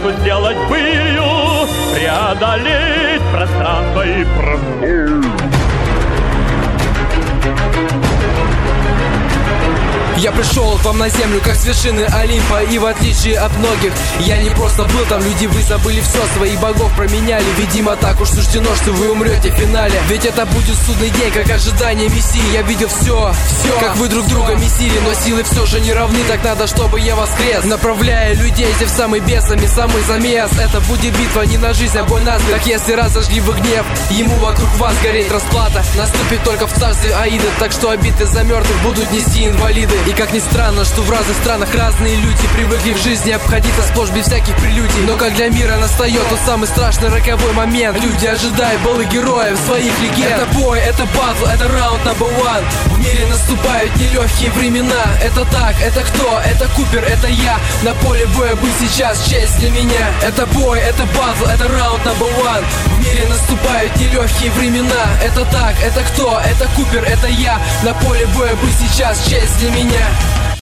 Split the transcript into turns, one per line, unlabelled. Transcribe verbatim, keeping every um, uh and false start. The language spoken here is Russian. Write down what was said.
что сделать былью, преодолеть пространство и простор.
Я пришел к вам на землю, как с вершины Олимпа. И в отличие от многих, я не просто был там. Люди, вы забыли все, своих богов променяли. Видимо, так уж суждено, что вы умрете в финале. Ведь это будет судный день, как ожидание мессии. Я видел все, все, как вы друг друга месили. Но силы все же не равны, так надо, чтобы я воскрес. Направляя людей в самый бесами, самый замес. Это будет битва не на жизнь, а бой на смерть. Так если разожгли вы гнев, ему вокруг вас гореть расплата наступит только в царстве Аида. Так что обиды за мертвых будут нести инвалиды. И как ни странно, что в разных странах разные люди привыкли в жизни обходиться сплошь без всяких прелюдий. Но как для мира настает тот самый страшный роковой момент. Люди, ожидая былых героев, своих легенд. Это бой, это батл, это раунд number one. В мире наступают нелегкие времена. Это так, это кто? Это Купер, это я. На поле боя быть сейчас честь для меня. Это бой, это батл, это раунд number one. В мире наступают нелегкие времена. Это так, это кто? Это Купер, это я. На поле боя быть сейчас честь для меня.